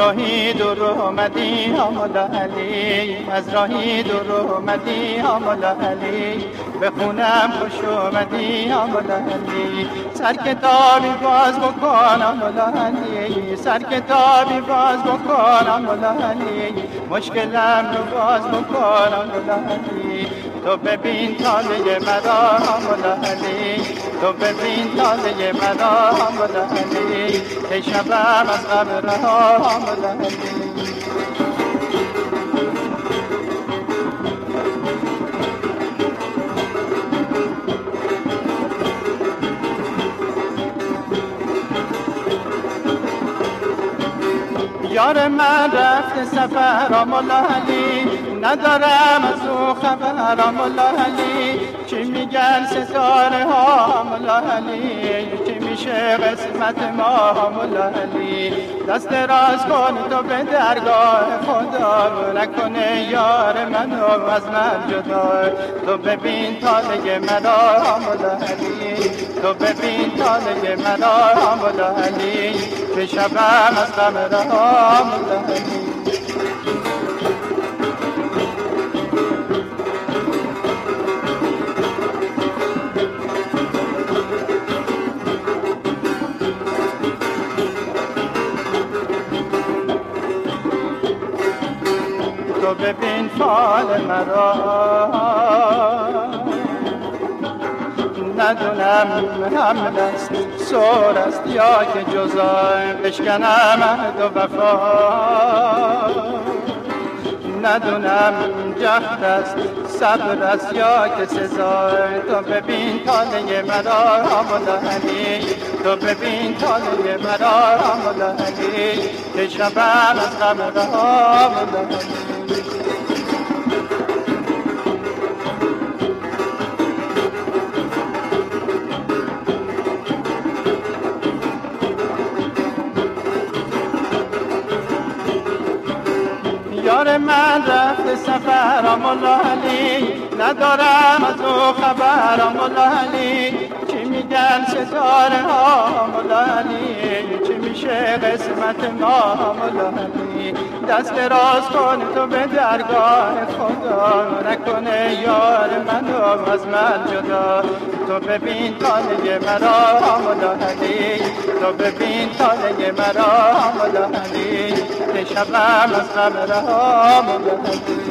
راهی دور اومدی آمولا علی، از راهی دور اومدی آمولا علی، بخونم خوش اومدی آمولا علی، سر کتابی باز بکن آمولا علی، سر کتابی باز بکن آمولا علی، مشکلم رو باز بکن آمولا علی، تو ببین تاله مرا آمولا علی، تو ببین تاله مرا آمولا علی، ای شبم از قبرها آمولا علی. یار من رفت سفر آمولا علی، ندارم از او خبر آمولا علی، چی میگن ستاره ها آمولا علی، چی میشه قسمت ما آمولا علی، دست راست کن تو به درگاه خدا، نکنه یار منو از من جدا، تو ببین تاله مرا آمولا علی، تو ببین تاله مرا آمولا علی، که شبم از قبرها آمولا علی. تو ببین فال مرا، ندونم حمل است سور است یا که جزای، بشکنم عهد و وفا، ندونم جهد است صبر است یا که سزای، تو ببین تاله مرا آمولا علی، تو ببین تاله مرا آمولا علی، که شبم از قبرها آمولا علی. یار من رفت سفر آمولا علی، ندارم از او خبر آمولا علی، چی میگن ستاره ها آمولا علی، چی میشه قسمت ما آمولا علی، دست راست کن تو به درگاه خدا، نکنه یار منو از من جدا، تو ببین تاله مرا آمولا علی، تو ببین تاله مرا آمولا علی، که شبم از قبرها آمولا علی.